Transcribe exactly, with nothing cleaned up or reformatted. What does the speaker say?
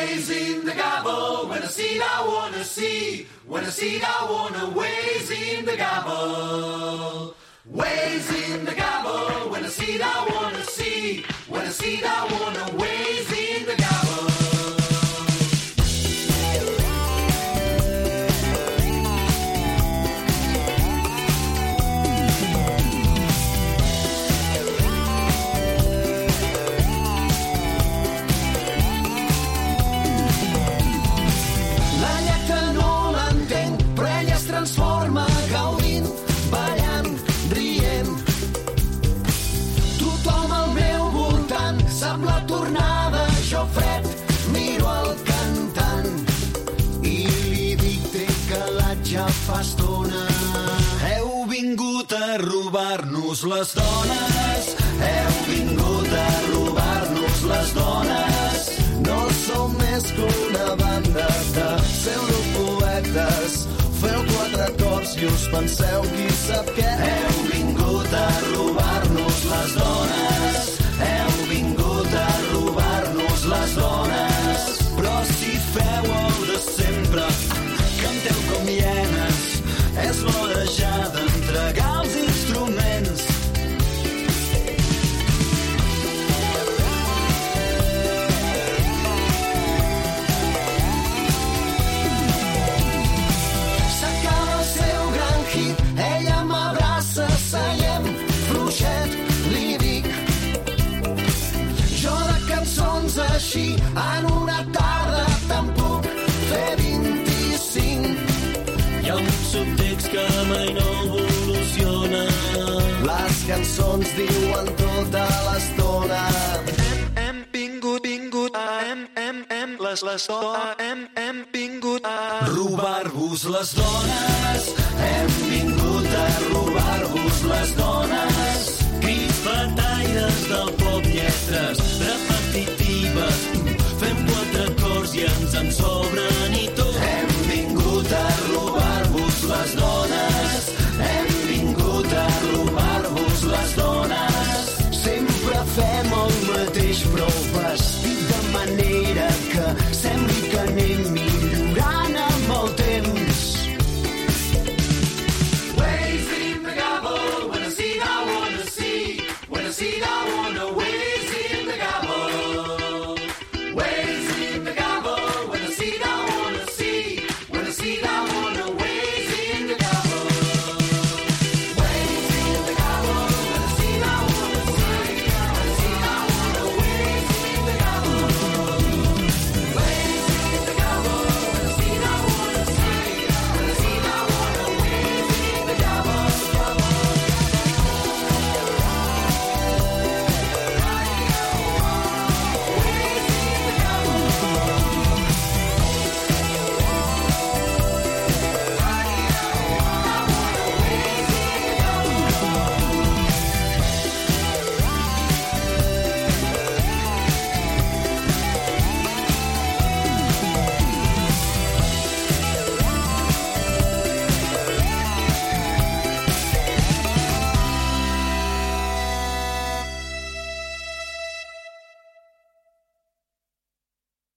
Ways in the gabble, when I see it I wanna see, when I see it I wanna ways in the gabble. Ways in the gabble, when I see it I wanna see, when I see it I wanna ways in the gabble. Transforma gaudint, ballant, rient. Tothom al meu voltant sap la tornada, jo fred miro el cantant i li dic té calat ja fa estona. Heu vingut a robar-nos les dones, heu vingut a robar-nos les dones. No som més que una banda de pseudopoetes. Feu quatre acords i us penseu qui sap què. Heu vingut a robar-nos les dones, heu vingut a robar-nos les dones. Però si feu el de sempre, canteu com hienes, és l'hora ja d'entregar els instruments. Ella m'abraça, seiem fluixet, li dic. Jo de cançons així en una tarda te'n puc fer vint-i-cinc. Hi ha un subtext que mai no evoluciona. Les cançons diuen tota l'estona. Hem, hem vingut, vingut, hem, hem, hem, les, les dones, hem, hem vingut a robar-vos les dones. Hem vingut a robar-vos les dones. Crits bataires del pop, lletres repetitives. Fem quatre acords i ens en som.